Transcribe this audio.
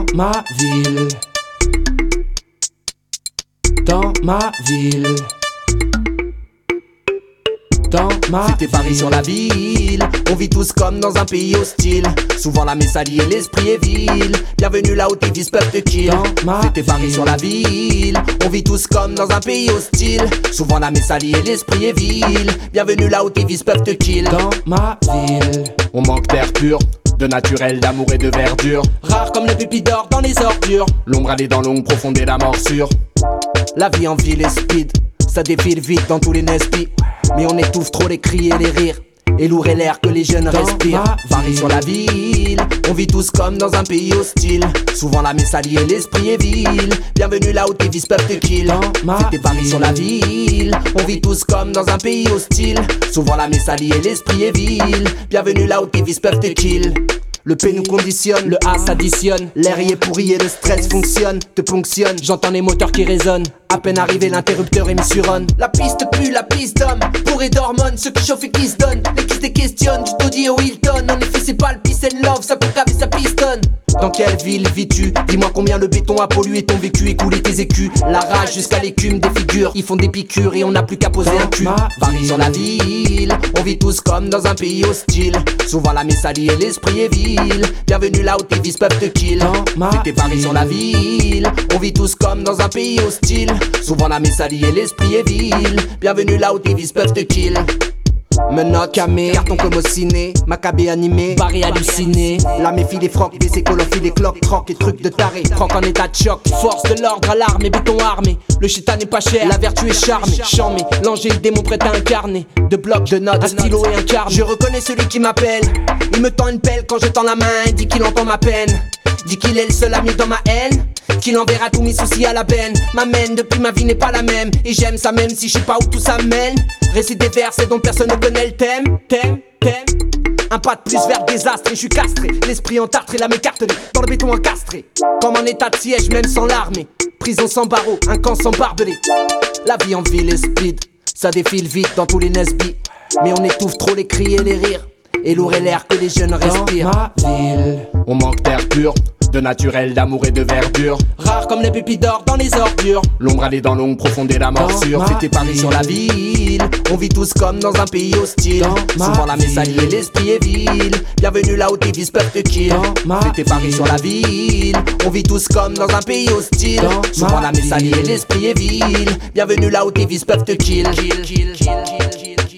ma ville, dans ma ville, dans ma C'était Paris sur la ville, on vit tous comme dans un pays hostile. Souvent la messe allie et l'esprit est vil. Bienvenue là où tes vices peuvent te kill. C'était Paris sur la ville, on vit tous comme dans un pays hostile. Souvent la messe allie et l'esprit est vil. Bienvenue là où tes vices peuvent te kill. dans ma ville. On manque d'air pur, de naturel, d'amour et de verdure. Rare comme les pépites d'or dans les ordures. L'ombre allait dans l'ombre profonde et la morsure. La vie en ville est speed, ça défile vite dans tous les nespi. Mais on étouffe trop les cris et les rires, et lourd est l'air que les jeunes respirent. Paris sur la ville, on vit tous comme dans un pays hostile. Souvent la messe allie et l'esprit est vil. Bienvenue là où tes vices peuvent te kill. C'était Paris sur la ville, on vit tous comme dans un pays hostile. Souvent la messe allie et l'esprit est vil. Bienvenue là où tes vices peuvent te kill. Le P nous conditionne, le A s'additionne. L'air y est pourri et le stress fonctionne, te ponctionne. J'entends les moteurs qui résonnent. À peine arrivé, l'interrupteur émet sur on. La piste pue, la piste d'homme, bourré d'hormones, ceux qui chauffent et qui se donnent. Les qui se questionnent, du taudis au Hilton. En effet, c'est pas le peace and love, ça peut caver, ça pistonne. Dans quelle ville vis-tu? Dis-moi combien le béton a pollué ton vécu, écoulé tes écus. La rage jusqu'à l'écume des figures, ils font des piqûres et on n'a plus qu'à poser un cul. Paris sur la ville, on vit tous comme dans un pays hostile. Souvent la messe allie et l'esprit est vil. Bienvenue là où tes vices peuvent te kill. C'était Paris sur la ville, on vit tous comme dans un pays hostile. Souvent la messe allie et l'esprit est vil. Bienvenue là où tes vices peuvent te kill. Menottes, camé, carton comme au ciné, macabé animé, barré halluciné. La méfie des frocs, baissé colophile des cloques, troc et trucs de taré, troc en état de choc. Force de l'ordre, alarme et béton armé. Le chétan n'est pas cher, la vertu est charmée. Charmé, l'ange et le démon prêt à incarner. De blocs, de notes, un stylo et un carnet. Je reconnais celui qui m'appelle. Il me tend une pelle quand je tends la main, il dit qu'il entend ma peine. Dit qu'il est le seul ami dans ma haine, qu'il enverra tous mes soucis à la benne. M'amène depuis ma vie n'est pas la même, et j'aime ça même si je sais pas où tout ça mène. Récit des versets dont personne ne connaît le thème. Un pas de plus vers le désastre et je suis castré. L'esprit entartré, la m'écartelée, dans le béton encastré. Comme en état de siège même sans l'armée. Prison sans barreaux, un camp sans barbelé. La vie en ville est speed, ça défile vite dans tous les nesbis. Mais on étouffe trop les cris et les rires, et lourd est l'air que les jeunes respirent. Dans ma ville, on manque d'air pur, de naturel, d'amour et de verdure. Rare comme les pépites d'or dans les ordures. L'ombre allait dans l'ombre profonde et la morsure. C'était Paris sur la ville, on vit tous comme dans un pays hostile. Souvent la messe allie et l'esprit est vil. Bienvenue là où tes vices peuvent te kill. C'était Paris sur la ville, on vit tous comme dans un pays hostile. Souvent la messe allie et l'esprit est vil. Bienvenue là où tes vices peuvent te kill.